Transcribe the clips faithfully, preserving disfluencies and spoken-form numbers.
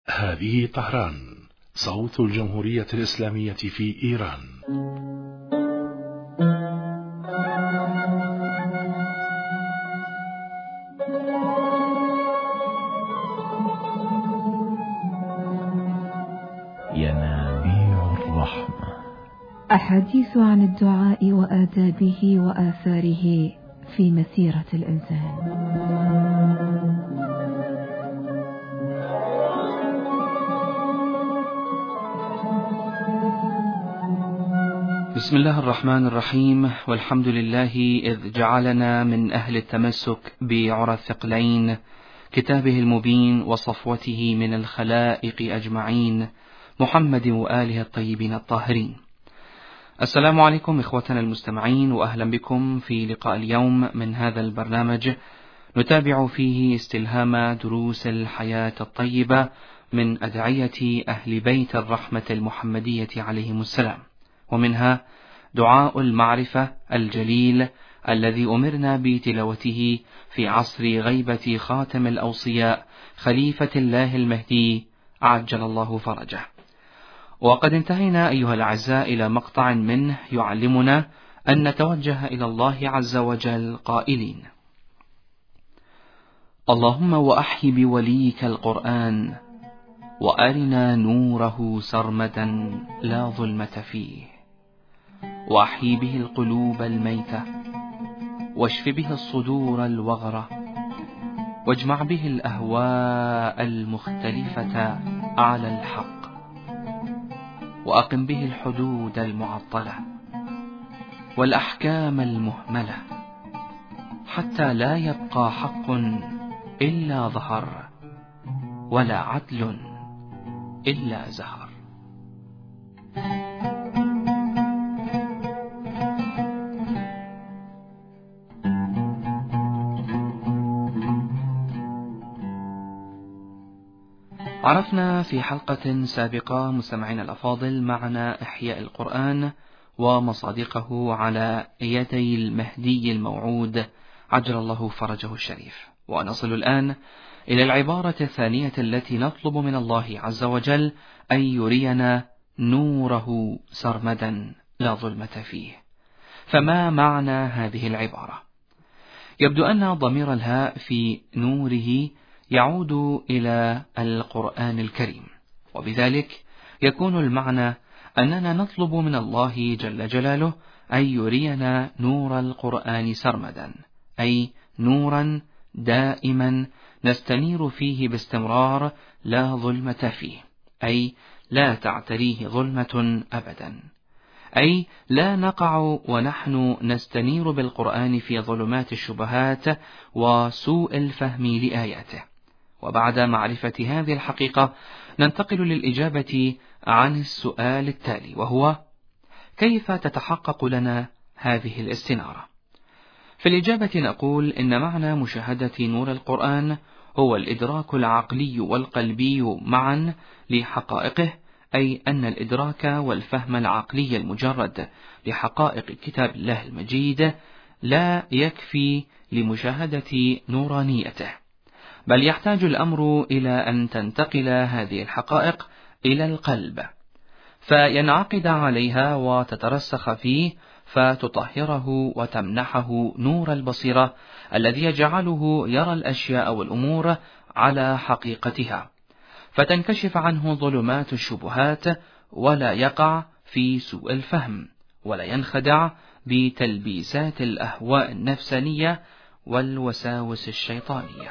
هذه طهران، صوت الجمهورية الإسلامية في إيران. ينابيع الرحمة، أحاديث عن الدعاء وآدابه وآثاره في مسيرة الإنسان. بسم الله الرحمن الرحيم، والحمد لله إذ جعلنا من أهل التمسك بعرى الثقلين، كتابه المبين وصفوته من الخلائق أجمعين، محمد وآله الطيبين الطاهرين. السلام عليكم إخوتنا المستمعين، وأهلا بكم في لقاء اليوم من هذا البرنامج نتابع فيه استلهام دروس الحياة الطيبة من أدعية أهل بيت الرحمة المحمدية عليهم السلام، ومنها دعاء المعرفة الجليل الذي أمرنا بتلاوته في عصر غيبة خاتم الأوصياء خليفة الله المهدي عجل الله فرجه. وقد انتهينا أيها الأعزاء إلى مقطع منه يعلمنا أن نتوجه إلى الله عز وجل قائلين: اللهم وأحي بوليك القرآن، وأرنا نوره سرمدا لا ظلمة فيه، وأحي به القلوب الميتة، واشف به الصدور الوغرة، واجمع به الأهواء المختلفة على الحق، وأقم به الحدود المعطلة والأحكام المهملة، حتى لا يبقى حق إلا ظهر، ولا عدل إلا زهر. عرفنا في حلقة سابقة مستمعينا الأفاضل معنى إحياء القرآن ومصادقه على يدي المهدي الموعود عجل الله فرجه الشريف، ونصل الآن إلى العبارة الثانية التي نطلب من الله عز وجل أن يرينا نوره سرمدا لا ظلمة فيه. فما معنى هذه العبارة؟ يبدو أن ضمير الهاء في نوره يعود إلى القرآن الكريم، وبذلك يكون المعنى أننا نطلب من الله جل جلاله أن يرينا نور القرآن سرمدا، أي نورا دائما نستنير فيه باستمرار لا ظلمة فيه، أي لا تعتريه ظلمة أبدا، أي لا نقع ونحن نستنير بالقرآن في ظلمات الشبهات وسوء الفهم لآياته. وبعد معرفة هذه الحقيقة ننتقل للإجابة عن السؤال التالي، وهو: كيف تتحقق لنا هذه الاستنارة؟ في الإجابة نقول إن معنى مشاهدة نور القرآن هو الإدراك العقلي والقلبي معا لحقائقه، أي أن الإدراك والفهم العقلي المجرد لحقائق كتاب الله المجيد لا يكفي لمشاهدة نورانيته، بل يحتاج الأمر إلى أن تنتقل هذه الحقائق إلى القلب، فينعقد عليها وتترسخ فيه، فتطهره وتمنحه نور البصيرة الذي يجعله يرى الأشياء والأمور على حقيقتها، فتنكشف عنه ظلمات الشبهات، ولا يقع في سوء الفهم، ولا ينخدع بتلبيسات الأهواء النفسانية والوساوس الشيطانية.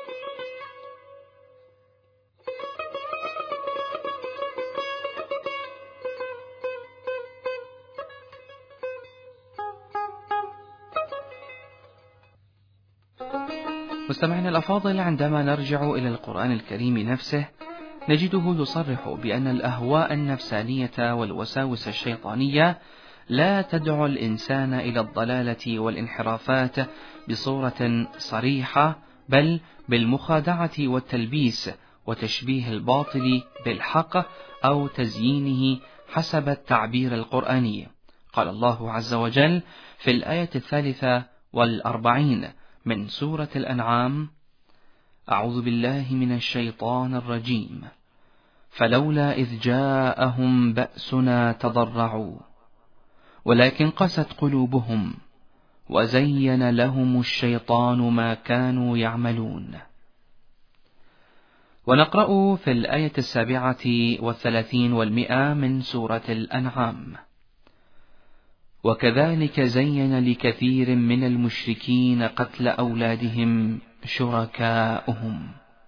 مستمعينا الأفاضل، عندما نرجع إلى القرآن الكريم نفسه نجده يصرح بأن الأهواء النفسانية والوساوس الشيطانية لا تدعو الإنسان إلى الضلالة والانحرافات بصورة صريحة، بل بالمخادعة والتلبيس وتشبيه الباطل بالحق أو تزيينه حسب التعبير القرآني. قال الله عز وجل في الآية الثالثة والأربعين من سورة الأنعام: أعوذ بالله من الشيطان الرجيم، فلولا إذ جاءهم بأسنا تضرعوا ولكن قست قلوبهم وزين لهم الشيطان ما كانوا يعملون. ونقرأ في الآية السابعة والثلاثين والمئة من سورة الأنعام: وكذلك زين لكثير من المشركين قتل أولادهم شركاؤهم.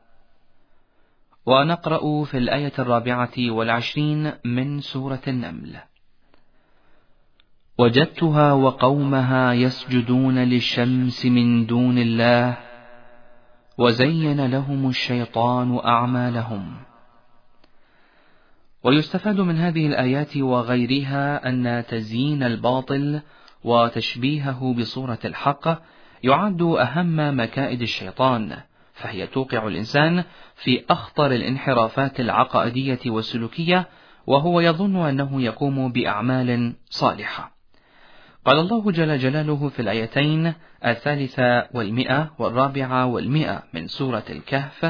ونقرأ في الآية الرابعة والعشرين من سورة النمل: وجدتها وقومها يسجدون للشمس من دون الله وزين لهم الشيطان أعمالهم. ويستفاد من هذه الآيات وغيرها أن تزيين الباطل وتشبيهه بصورة الحق يعد أهم مكائد الشيطان، فهي توقع الإنسان في أخطر الانحرافات العقائدية والسلوكية وهو يظن أنه يقوم بأعمال صالحة. قال الله جل جلاله في الآيتين الثالثة والمئة والرابعة والمئة من سورة الكهف: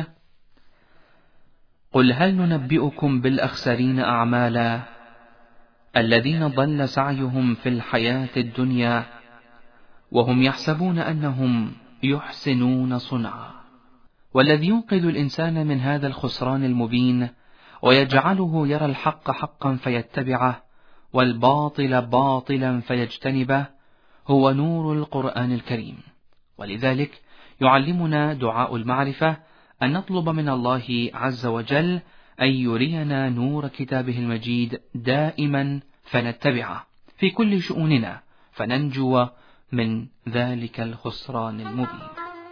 قل هل ننبئكم بالأخسرين أعمالا الذين ضل سعيهم في الحياة الدنيا وهم يحسبون أنهم يحسنون صنعا. والذي ينقذ الإنسان من هذا الخسران المبين ويجعله يرى الحق حقا فيتبعه والباطل باطلا فيجتنبه هو نور القرآن الكريم. ولذلك يعلمنا دعاء المعرفة أن نطلب من الله عز وجل أن يرينا نور كتابه المجيد دائما فنتبعه في كل شؤوننا فننجو من ذلك الخسران المبين.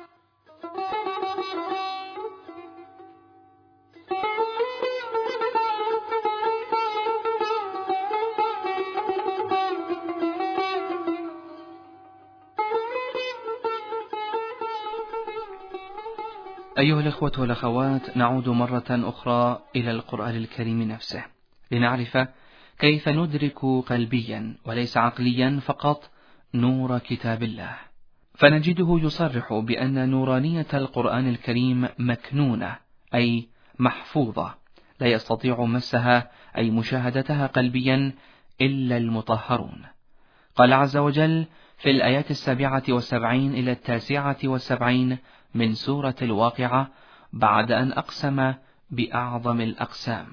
أيها الأخوة والأخوات، نعود مرة أخرى إلى القرآن الكريم نفسه لنعرف كيف ندرك قلبيا وليس عقليا فقط نور كتاب الله. فنجده يصرح بأن نورانية القرآن الكريم مكنونة أي محفوظة، لا يستطيع مسها أي مشاهدتها قلبيا إلا المطهرون. قال عز وجل في الآيات السابعة والسبعين إلى التاسعة والسبعين من سورة الواقعة بعد أن أقسم بأعظم الأقسام: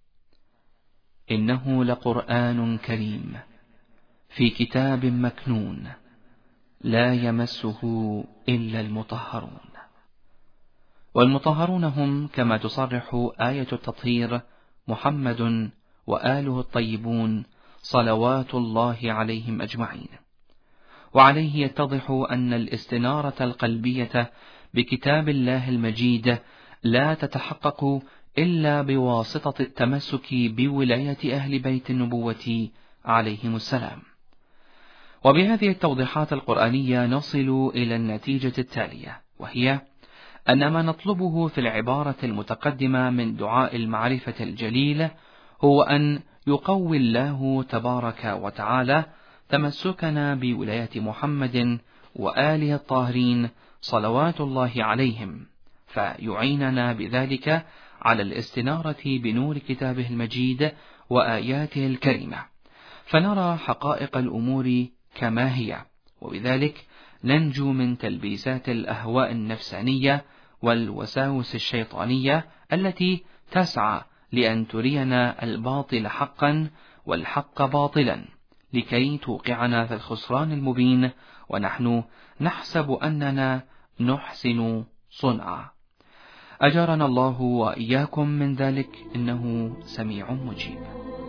إنه لقرآن كريم في كتاب مكنون لا يمسه إلا المطهرون. والمطهرون هم كما تصرح آية التطهير محمد وآله الطيبون صلوات الله عليهم أجمعين. وعليه يتضح أن الاستنارة القلبية بكتاب الله المجيد لا تتحقق إلا بواسطة التمسك بولاية أهل بيت النبوة عليهم السلام. وبهذه التوضيحات القرآنية نصل إلى النتيجة التالية، وهي أن ما نطلبه في العبارة المتقدمة من دعاء المعرفة الجليل هو أن يقوي الله تبارك وتعالى تمسكنا بولاية محمد وآله الطاهرين صلوات الله عليهم، فيعيننا بذلك على الاستنارة بنور كتابه المجيد وآياته الكريمة، فنرى حقائق الأمور كما هي، وبذلك ننجو من تلبيسات الأهواء النفسانية والوساوس الشيطانية التي تسعى لأن ترينا الباطل حقا والحق باطلا لكي توقعنا في الخسران المبين ونحن نحسب أننا نحسن صنعا. أجارنا الله وإياكم من ذلك، إنه سميع مجيب.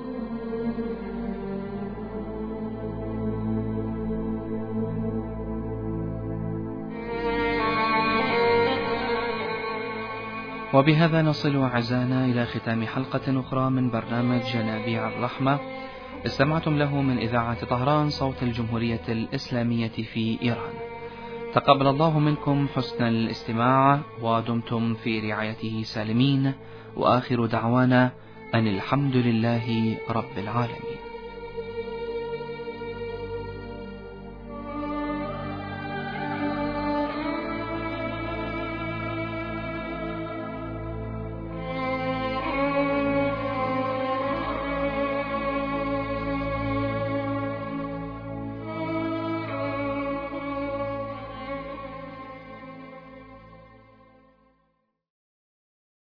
وبهذا نصل أعزائنا إلى ختام حلقة أخرى من برنامج ينابيع الرحمة استمعتم له من إذاعة طهران صوت الجمهورية الإسلامية في إيران. تقبل الله منكم حسن الاستماع ودمتم في رعايته سالمين، وآخر دعوانا أن الحمد لله رب العالمين.